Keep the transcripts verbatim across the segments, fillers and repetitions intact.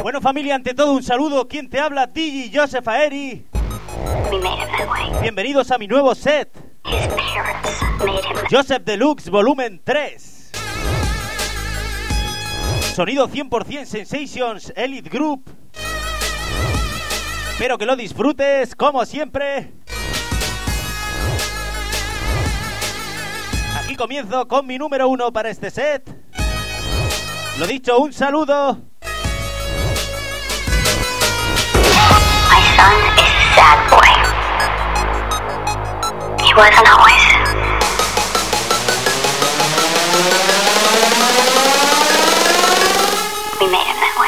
Bueno, familia, ante todo un saludo. ¿Quién te habla? D J Joseph Aeri. Bienvenidos a mi nuevo set. Joseph Deluxe Volumen tres. Sonido cien por ciento Sensations Elite Group. Espero que lo disfrutes, como siempre. Aquí comienzo con mi número uno para este set. Lo dicho, un saludo. My son is a sad boy. He wasn't always. We made him that way.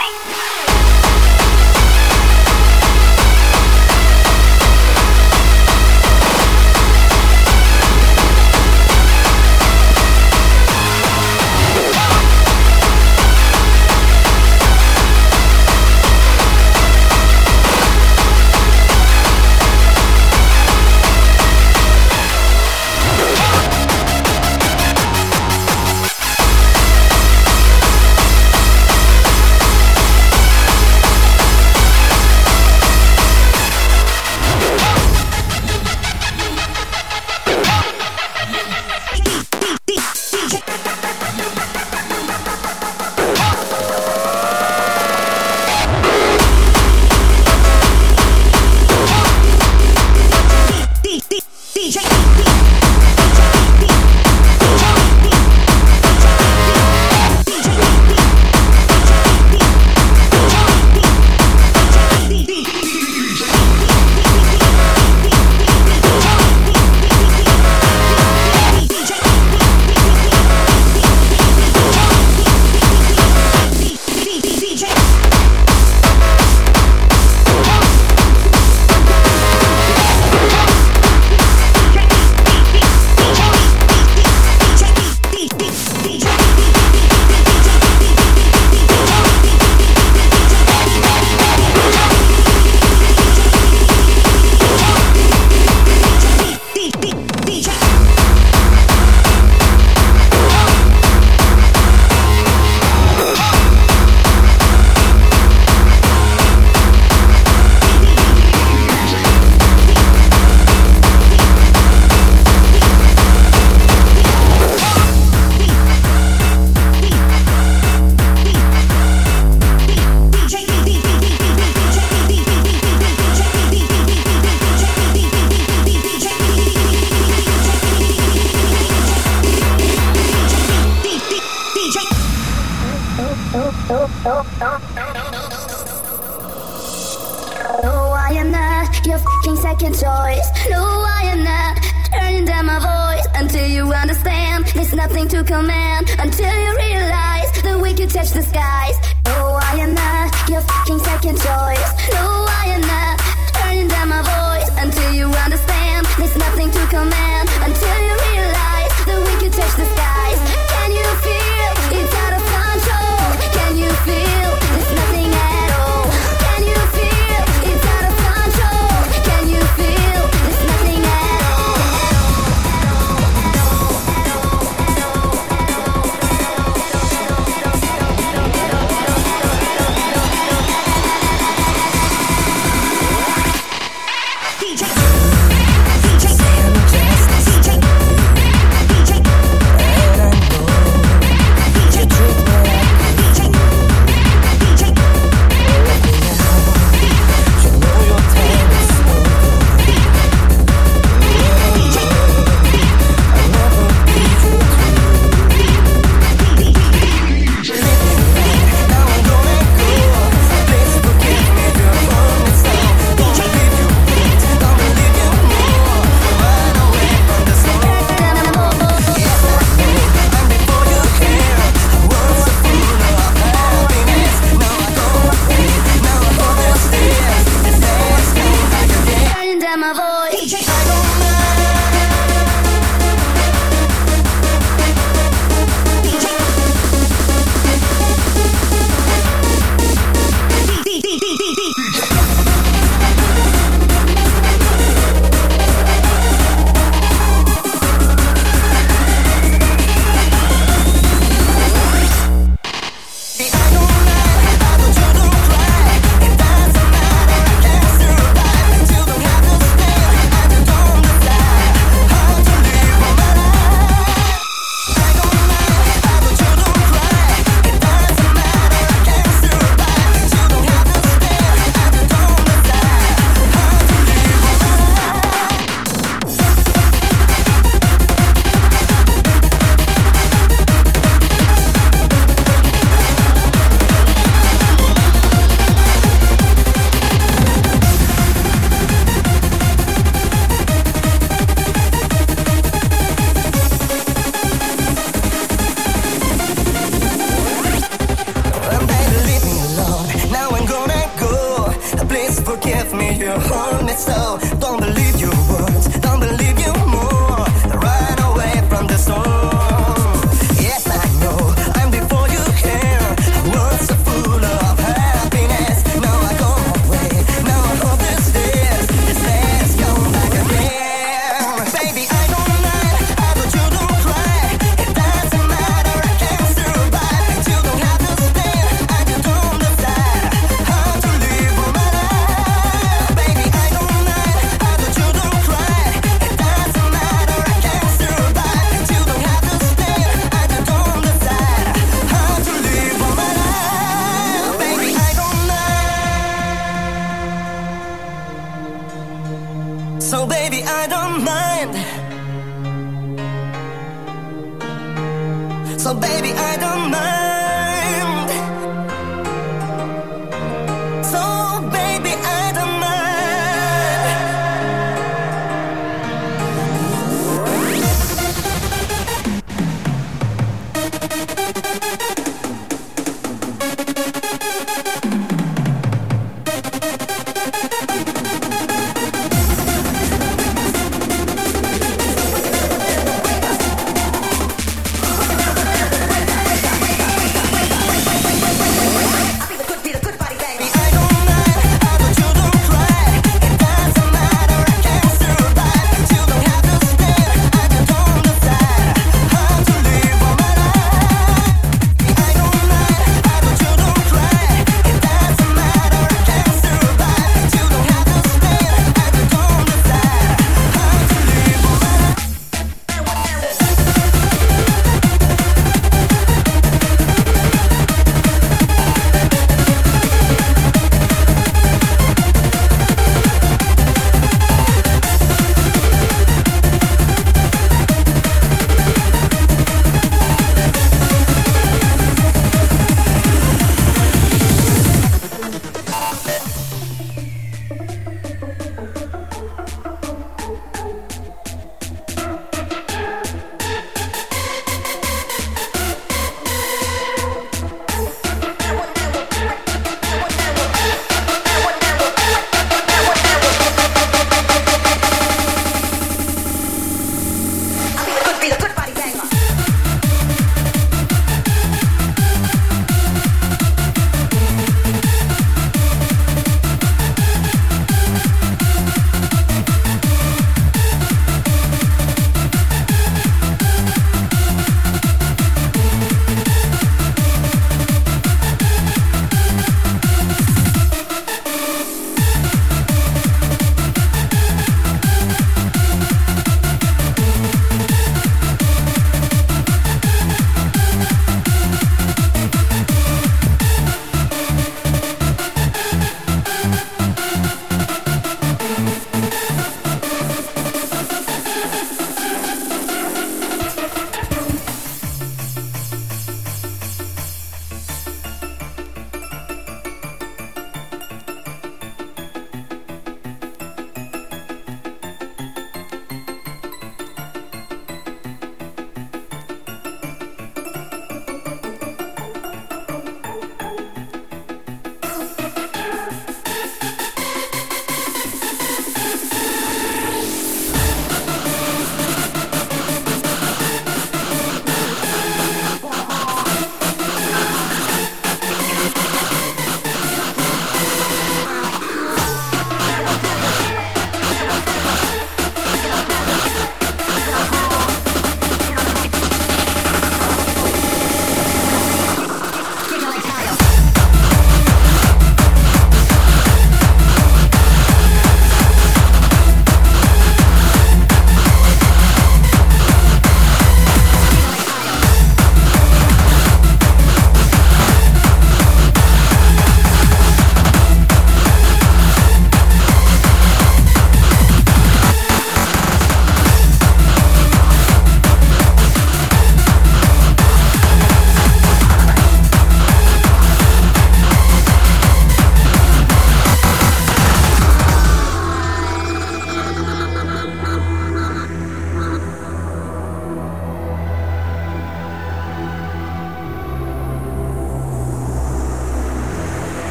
forgive me, you hurt me so. Don't believe your words, don't believe you more. Run away from the storm. Yes, I know, I'm before you can. I was so full of happiness. Now I go away, now I hope this days, this days come back again. Baby, I don't mind, I thought you don't cry. It doesn't matter, I can survive. And you don't have to stand, I just don't decide how to live on my life. Baby, I don't mind, I thought you don't cry. It doesn't matter, I can survive. And you don't have to stand, I just don't decide how to live on my life. Baby, I don't mind. So baby, I don't mind. So baby, I don't mind. So baby, I don't mind.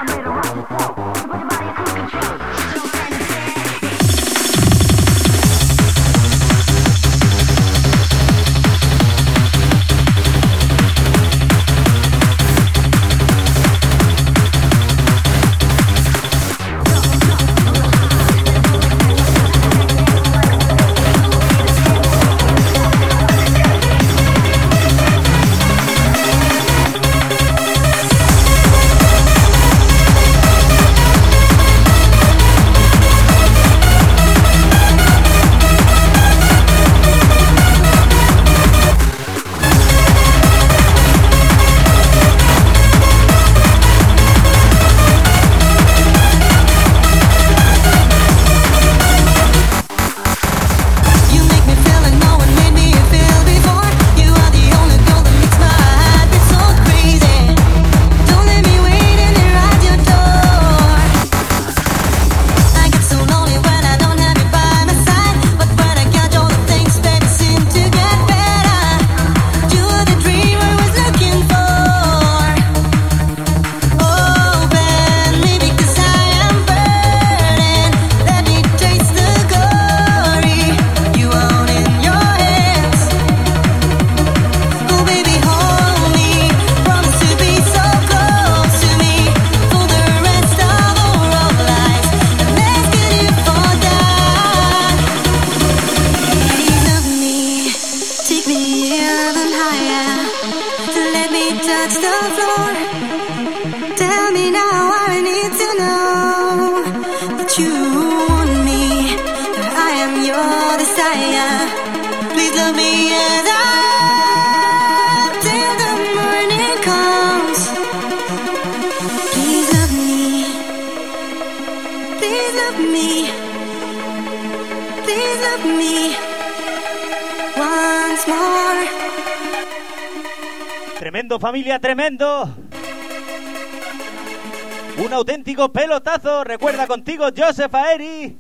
Tremendo, familia, tremendo. Un auténtico pelotazo. Recuerda contigo, Joseph Aeri.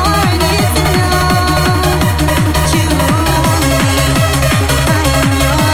Yours.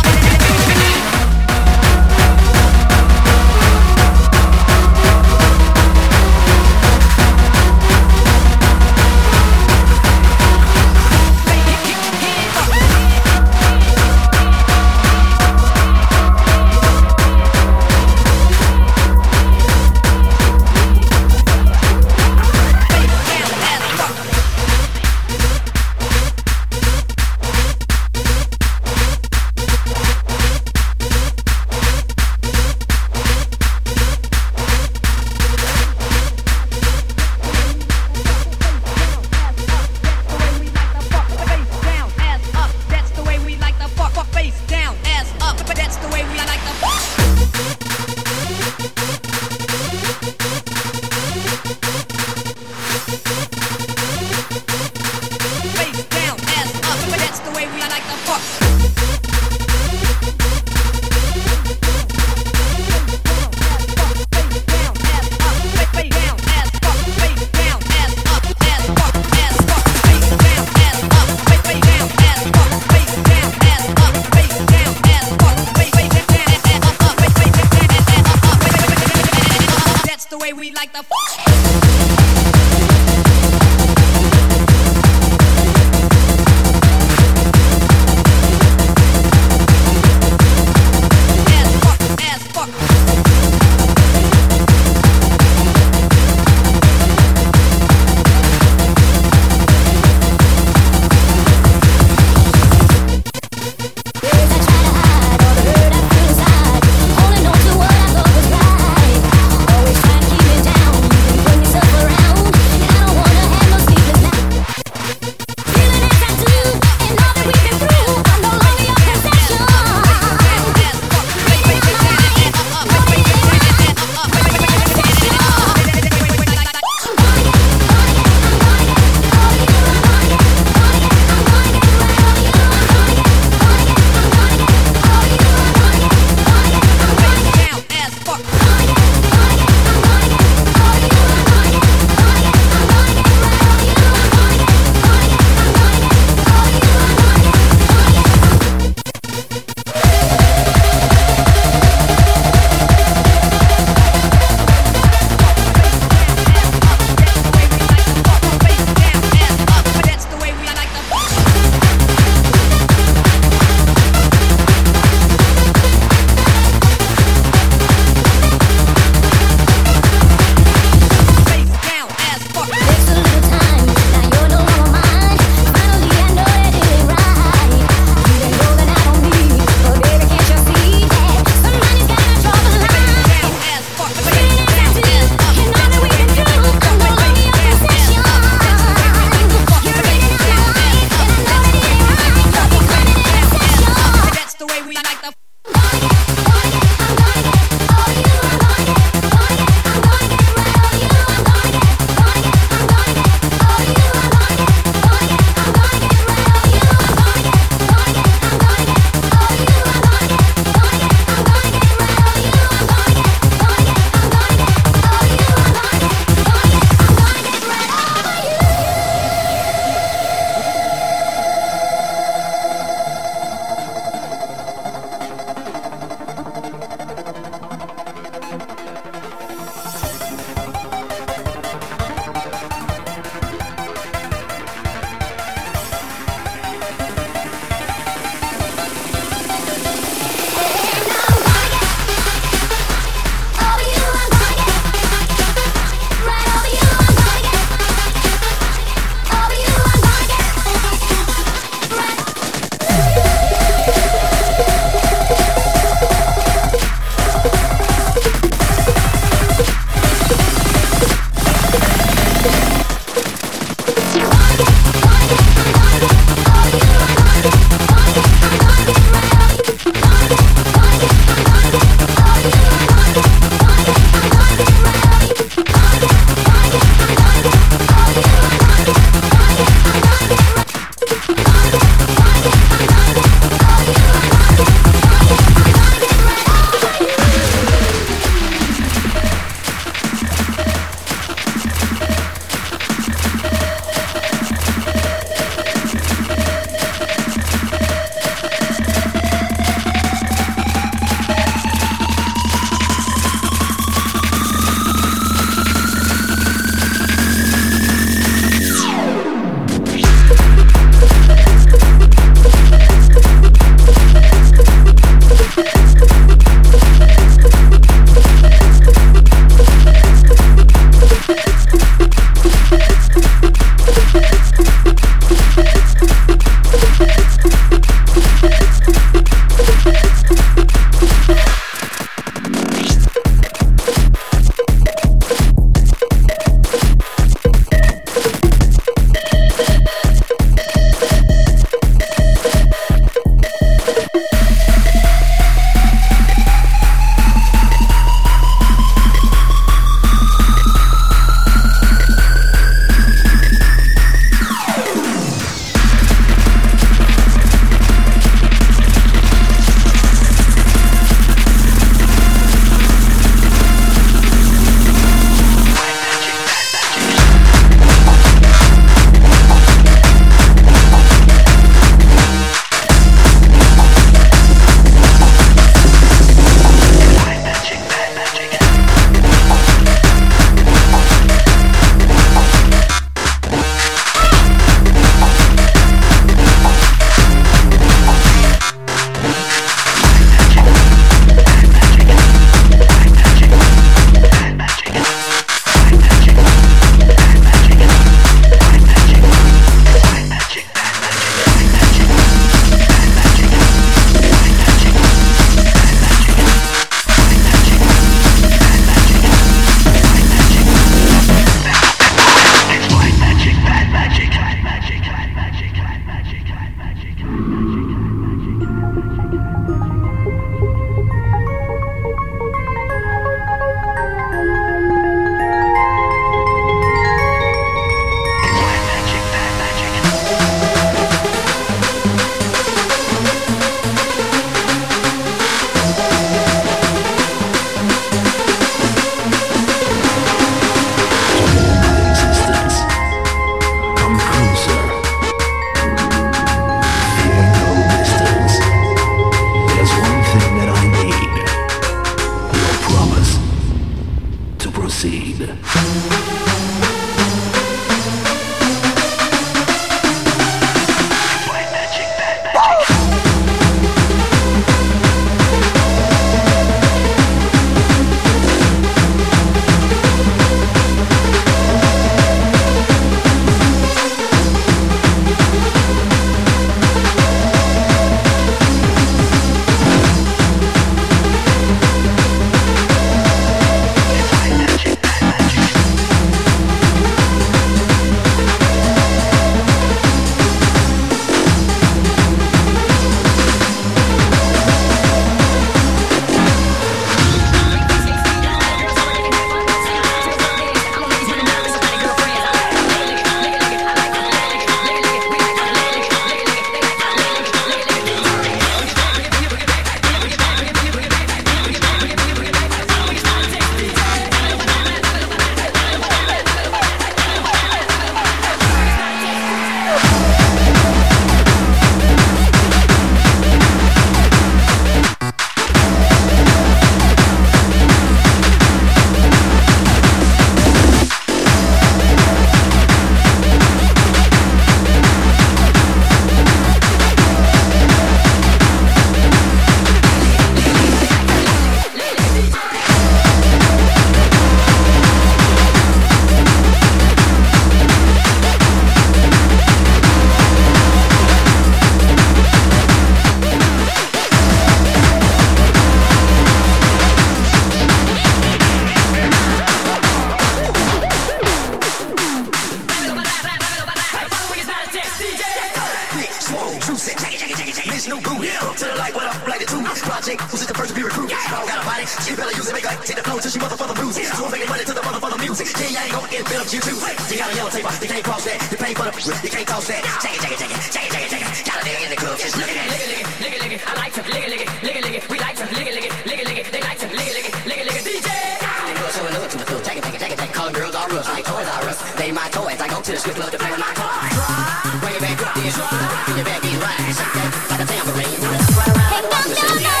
project. Who's it the first to be recruited? I don't got a body. She better use it, make her take the flow till she motherfucker lose it. So I'm making money to the motherfucker music. Yeah, you ain't gonna get built up you too. You got a yellow tape, you can't cross that. You pay for the, you can't cross that. Check it, check it, check it, check it, check it, check it. Got a nigga in the club, just look at that. Lick it, lick it, lick it. I like to lick it, lick it, lick it, lick it. We like to lick it, lick it, lick it, lick it. They like to lick it, lick it, lick it, lick it. D J. So in love to the club, take it, take it, take it, take it. Calling girls all rush like Toys R Us. They my toys. I go to the strip club to play with my toys. Bring it back up, then. Bring your back, get right. Shake that like a tambourine. Right around the walk, shake that.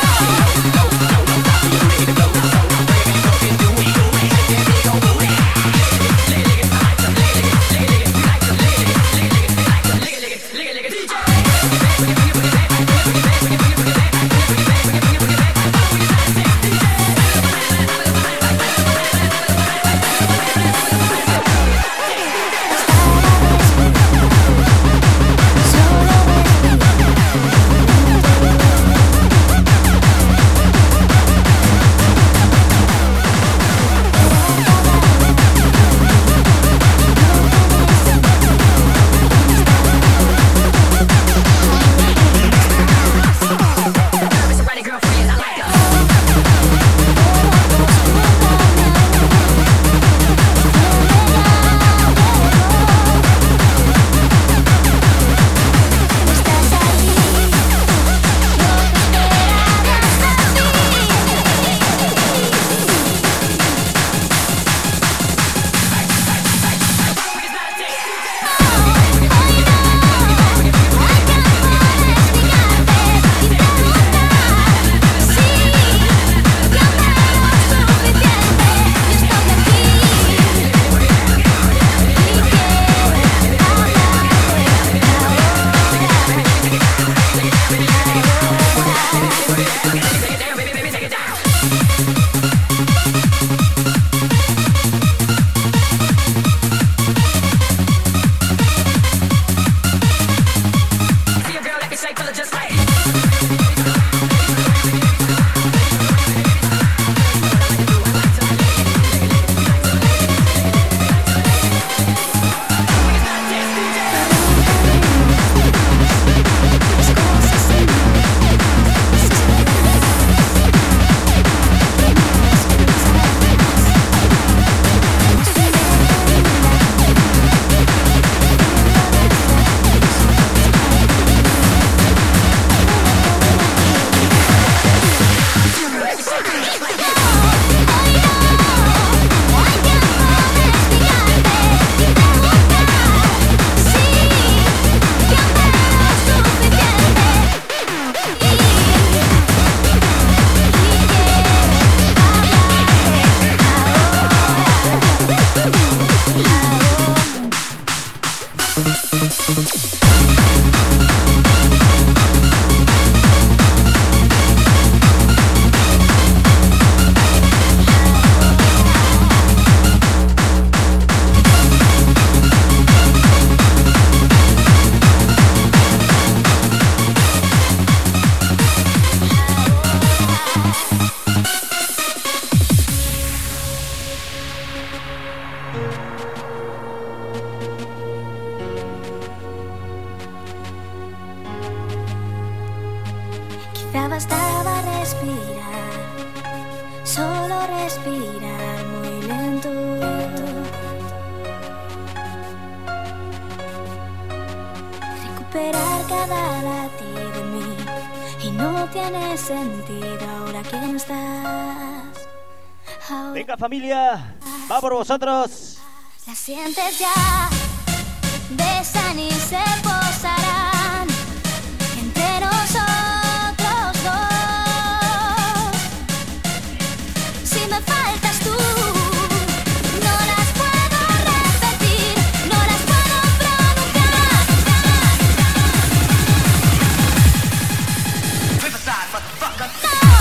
We'll be right back. bastaba respirar, solo respirar muy lento. Recuperar cada latido de mí y no tiene sentido ahora que no estás. Ahora Venga, familia, va por vosotros. la sientes ya, besan y se posarán entre nosotros dos. Si me faltas tú, no las puedo repetir, no las puedo pronunciar. Riverside, motherfucker.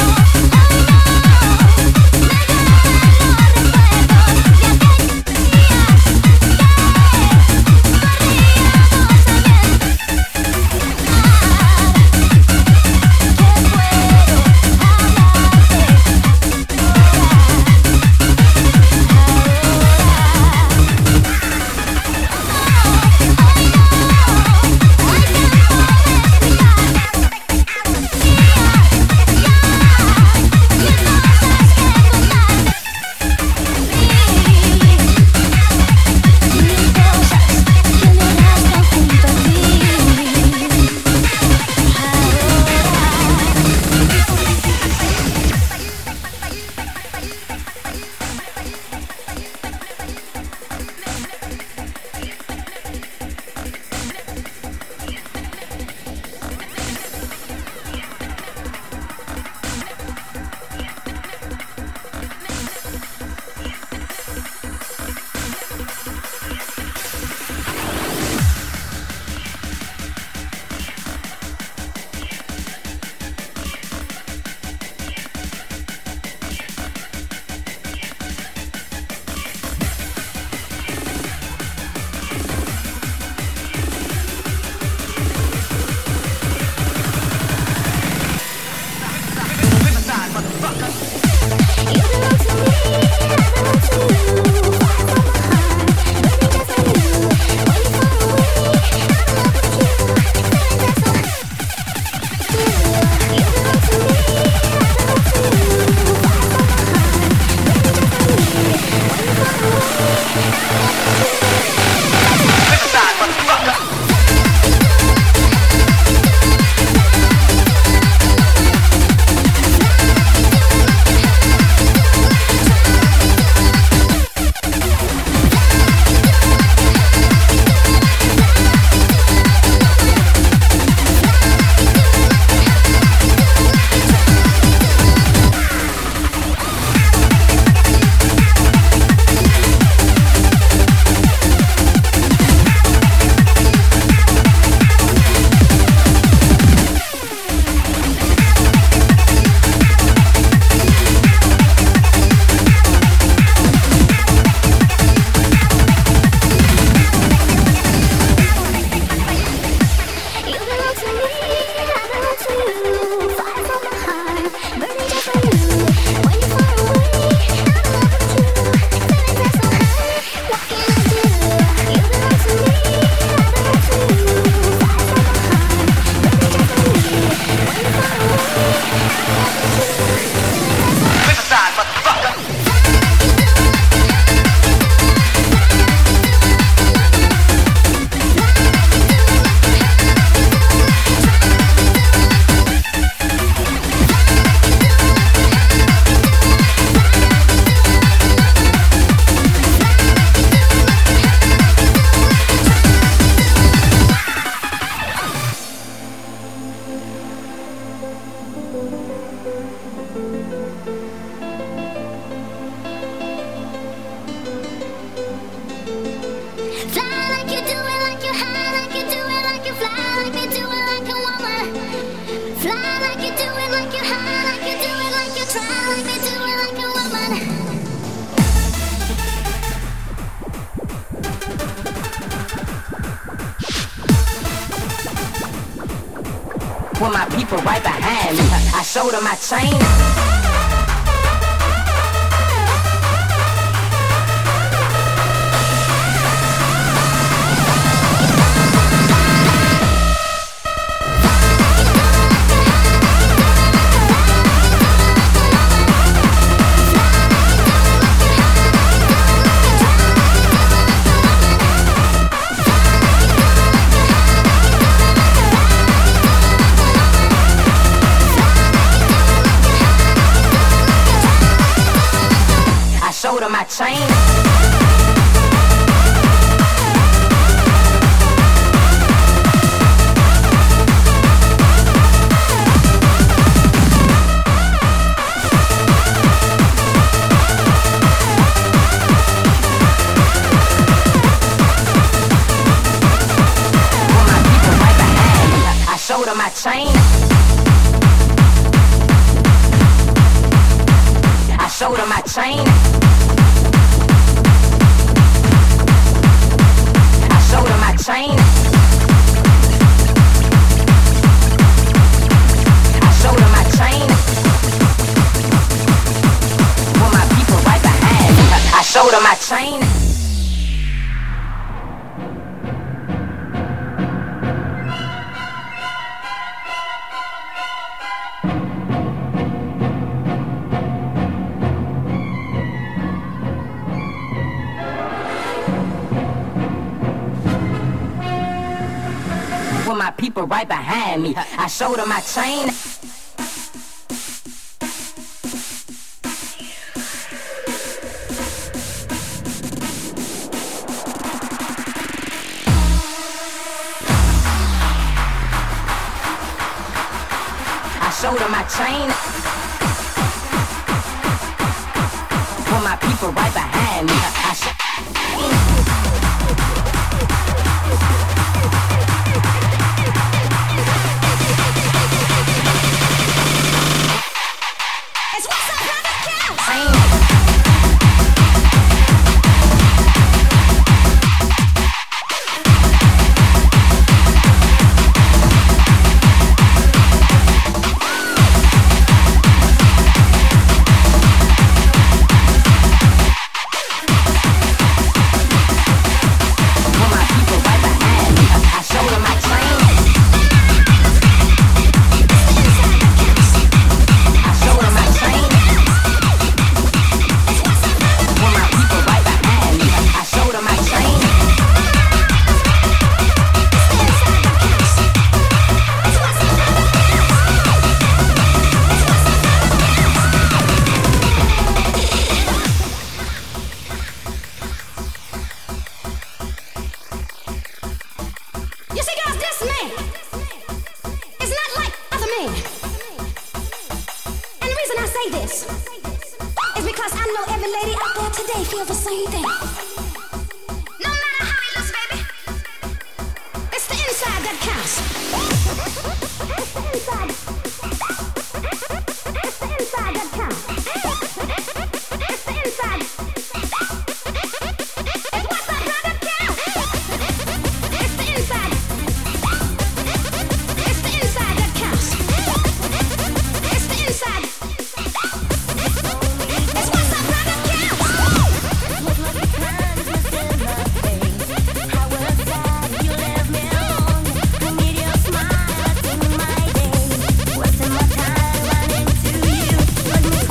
With my people right behind me, I showed them my chain. chain. Shoulder my chain. I showed her my chain. I showed her my chain. I showed her my chain. For my people right behind me. I showed her my chain. My people right behind me. I showed her my chain. I showed her my chain. For my people right behind me. I sh- What's in my time running to you?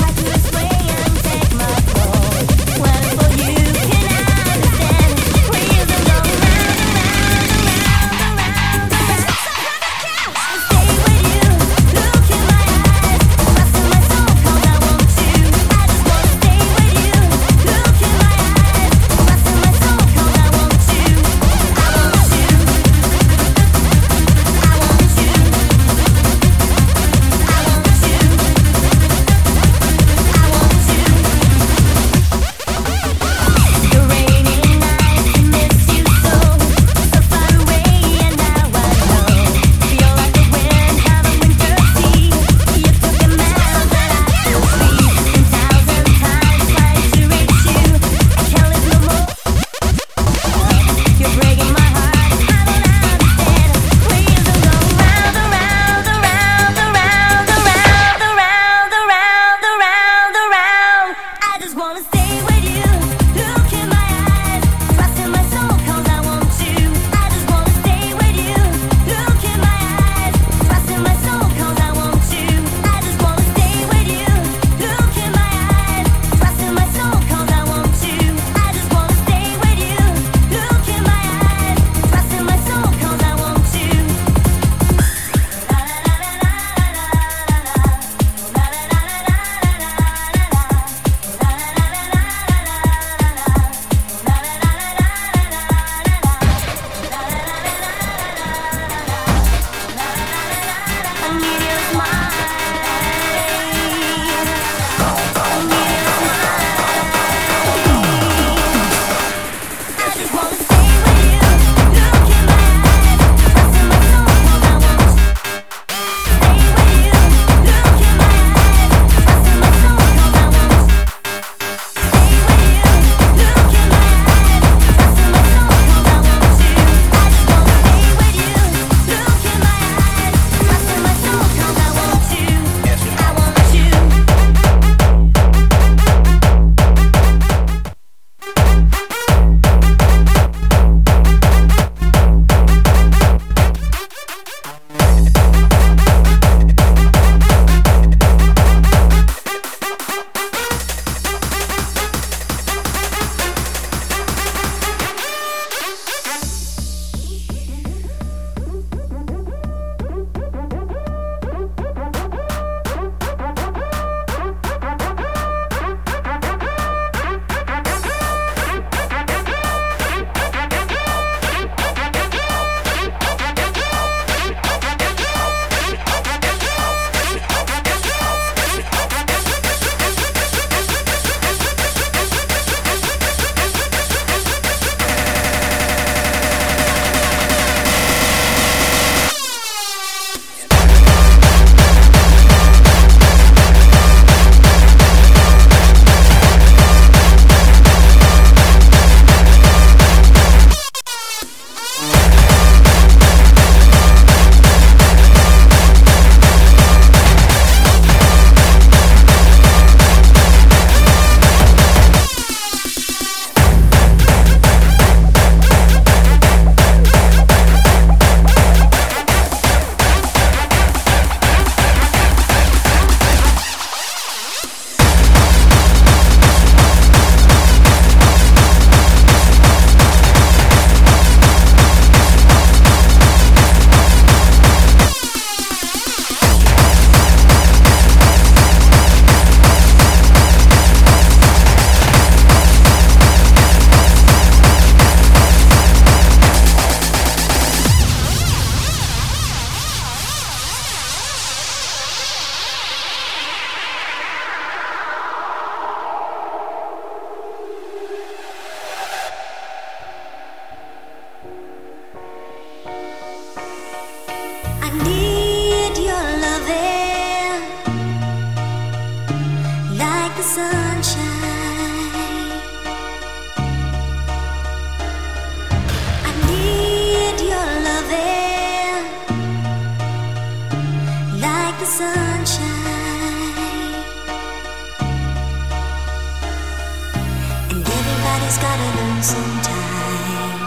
Everybody's gotta learn sometime.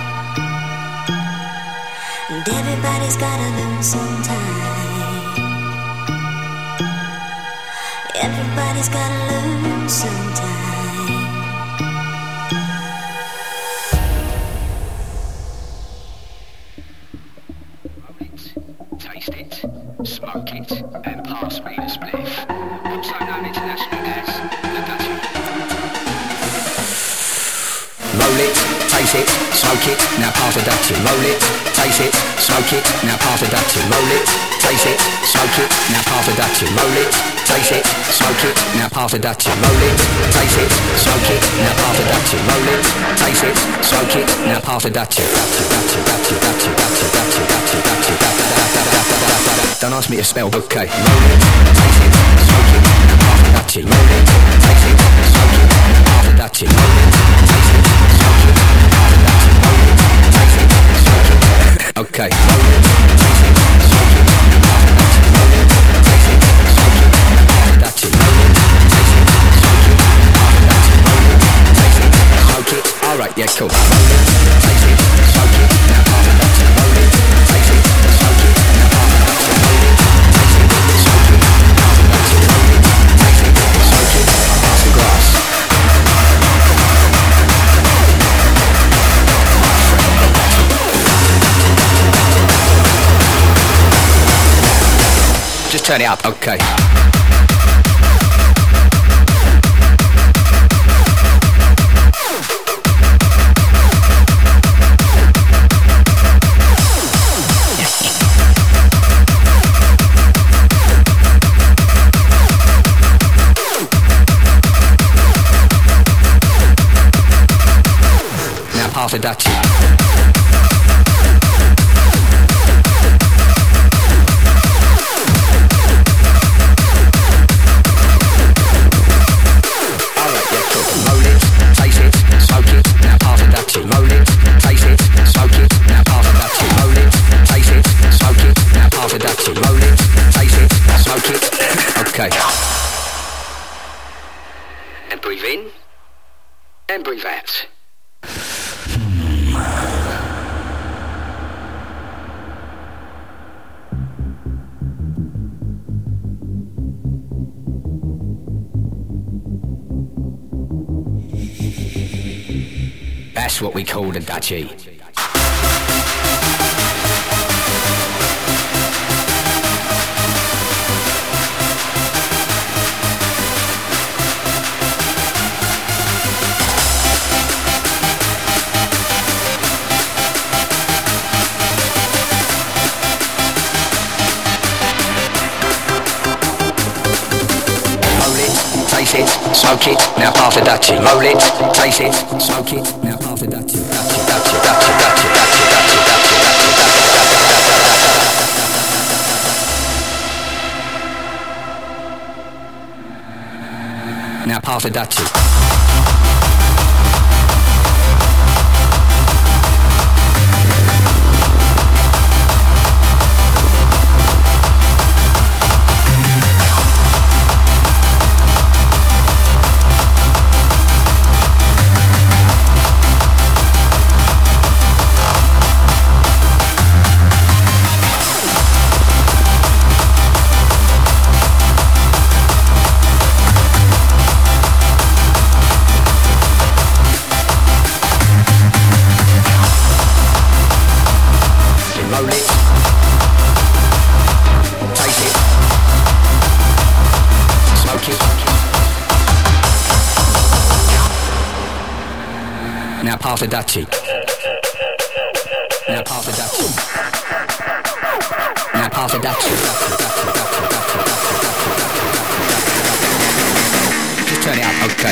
And everybody's gotta learn sometime. Everybody's gotta learn sometime. Taste it, smoke it, and pass me the spliff. Also known internationally as the Dutchie. Roll it, taste it, smoke it, now pass the Dutchie. Roll it, taste it, smoke it, now pass the Dutchie. Roll it, taste it, smoke it, now pass the Dutchie. Roll it, taste it, smoke it, now pass the Dutchie. Roll it, taste it, smoke it, now pass the Dutchie. Roll it, taste it, smoke it, now pass the Dutchie. Dutchie, Dutchie, Dutchie, Dutchie, Dutchie, Dutchie, Dutchie, Dutchie, Dutchie. Don't ask me to spell, okay. Roll it, taste it, smoke it, now pass the Dutchie. Roll it, taste it, smoke it, now pass the Dutchie. Roll it, taste it, smoke it, now pass the Dutchie. Roll it, taste it, smoke it, okay. Roll it, taste it, smoke it, now pass the Dutchie. Roll it, taste it, smoke it, now pass the Dutchie. Roll it, taste it, smoke it, now pass the Dutchie. Roll it, taste it, smoke it. All right, yeah, cool. Roll it, taste it, smoke it, now pass the Dutchie. Roll it, taste it, smoke it, now pass the Dutchie. Roll it, taste it, smoke it, now pass the Dutchie. Roll it, taste it, smoke it, pass the grass. Just turn it up, okay. Now pass the Dutchie. Roll it, taste it, smoke it, now pass the Dutchie. Roll it, taste it, smoke it, now pass the Dutchie. Roll it, taste it, smoke it. Okay. And breathe in, and breathe out. That's what we call the Dutchie. Taste it, smoke it, now pass the Dutchie. Roll it, taste it, smoke it, now pass the Dutchie. Dutchie, Dutchie, Dutchie, Dutchie, Dutchie, Dutchie, Dutchie, Dutchie, Dutchie. Now pass the Dutchie. Now pass the Dutchie. Now pass the Dutchie. Now pass the Dutchie. Just turn it up, okay.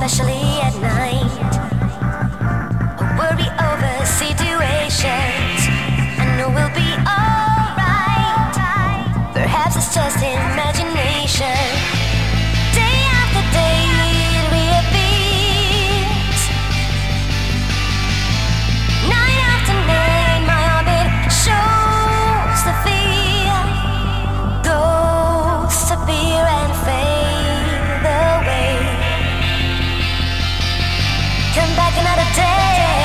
especially at night. I worry over situations. I know we'll be alright. Perhaps it's just imagination. Day after day it reappears. Night after night my orbit shows the fear. Ghosts appear and fade away. Come back another day.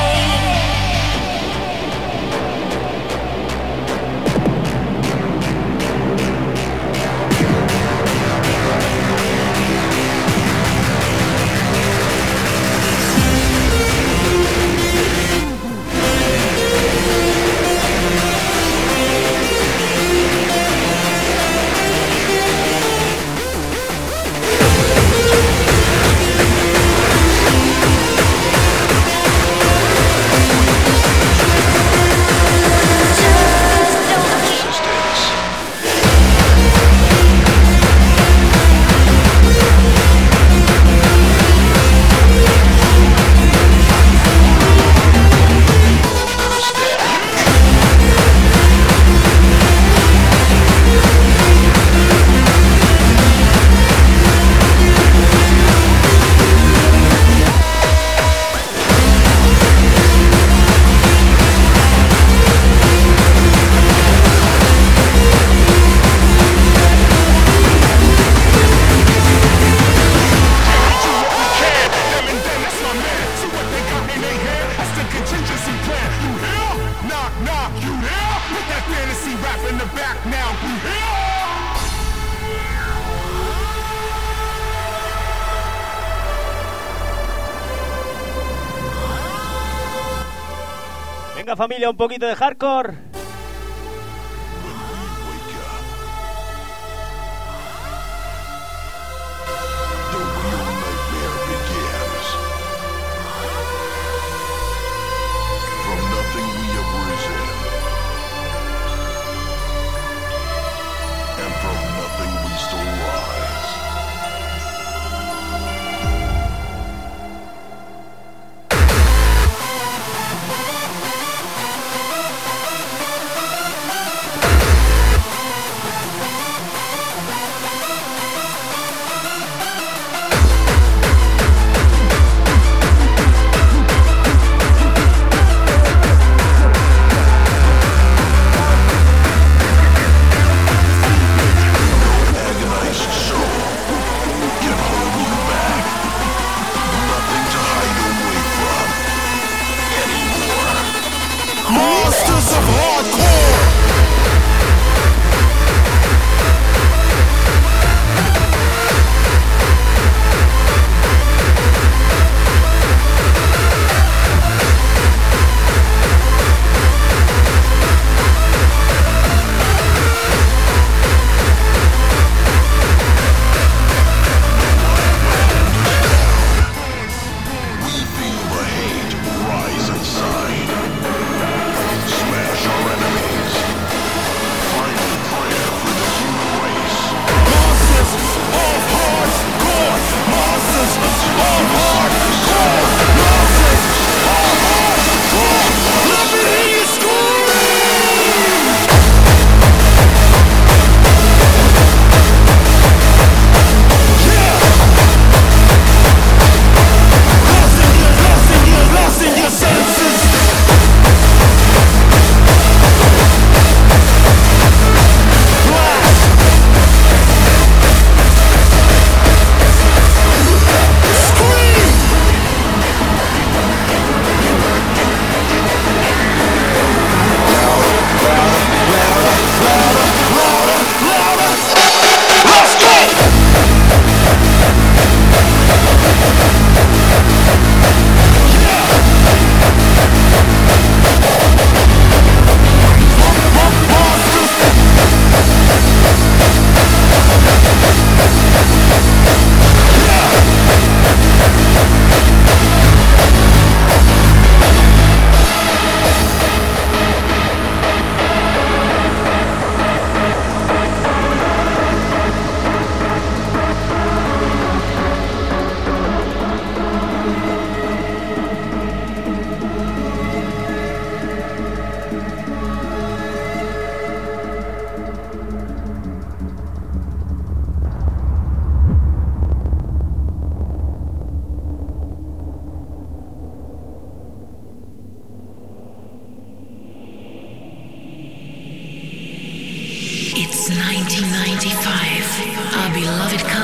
Venga familia, un poquito de hardcore. Rise.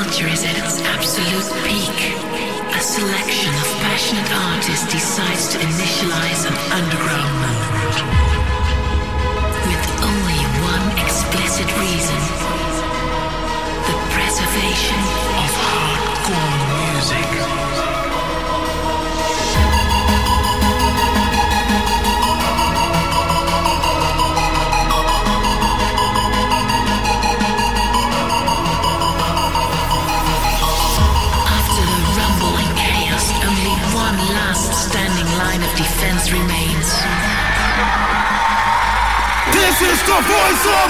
culture is at its absolute peak, a selection of passionate artists decides to initialize an underground movement with only one explicit reason: the preservation of hardcore music. Defense remains. This is the voice of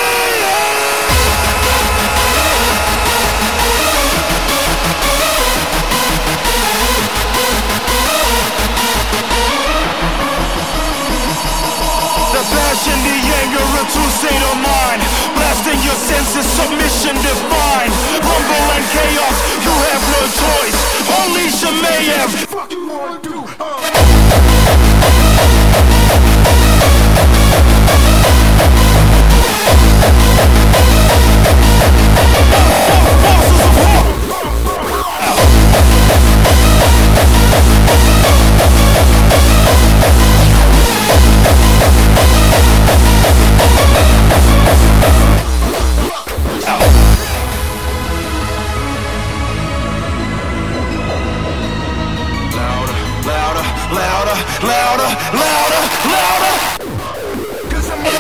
the passion, the anger, a true state of mind. Blasting your senses, submission divine. Rumble and chaos, you have no choice. Unleash your mayhem. What the fuck you wanna do? Uh. Louder, louder, louder. Cause I'm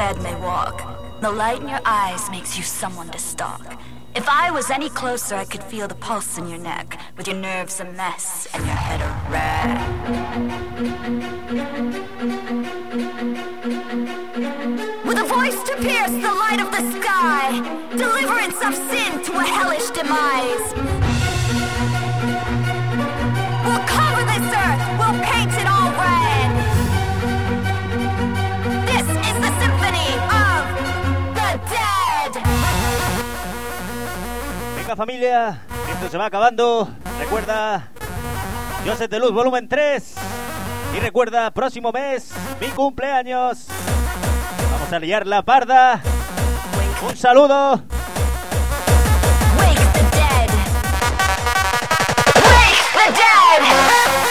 dead may walk. The light in your eyes makes you someone to stalk. If I was any closer, I could feel the pulse in your neck, with your nerves a mess and your head a wreck. With a voice to pierce the light of the sky, deliverance of sin to a hellish demise. We'll cover this earth, we'll paint it all red. This is the symphony of the dead. Venga familia, esto se va acabando. Recuerda, Joseph de Luz volumen tres. Y recuerda, próximo mes, mi cumpleaños. Vamos a liar la parda. Un saludo. Wake the dead. Wake the dead.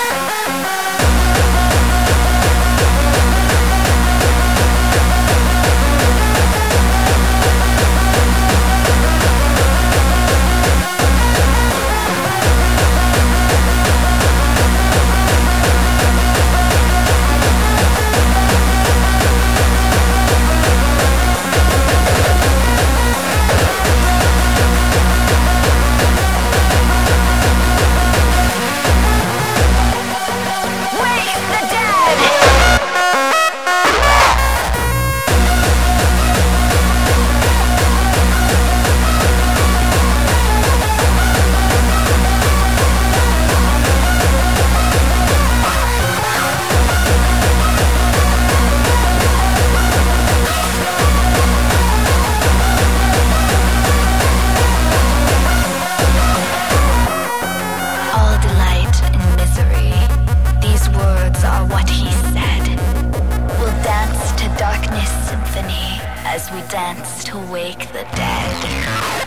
As we dance to wake the dead.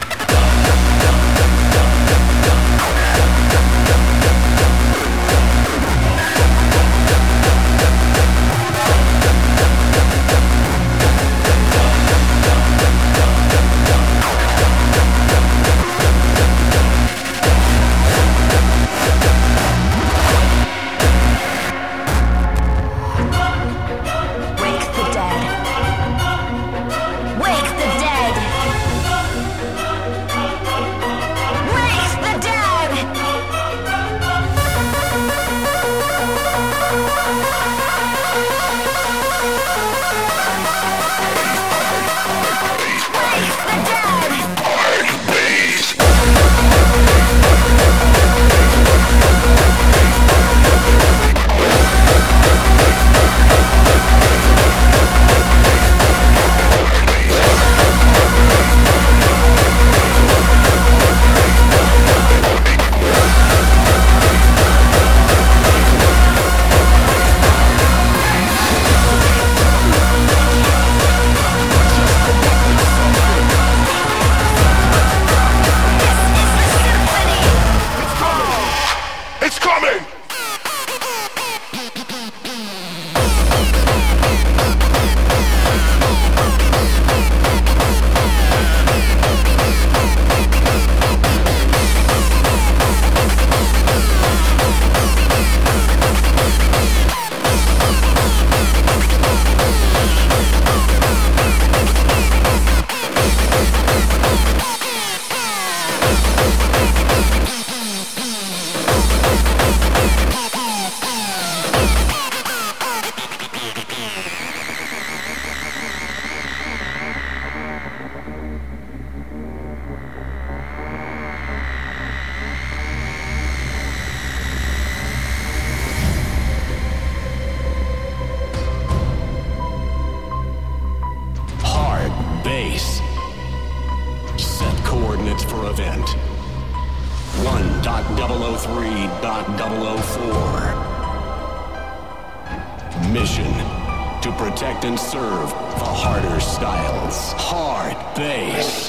Mission to protect and serve the harder styles. Hard bass.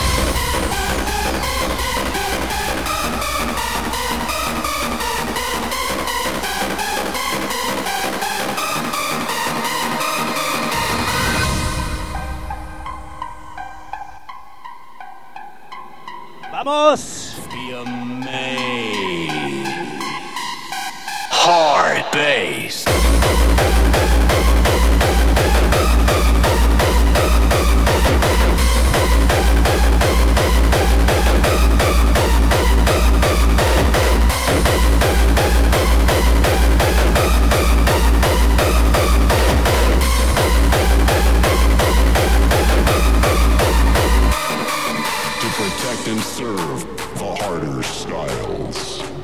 ¡Vamos! Be amazed. Hard bass. and serve the harder styles.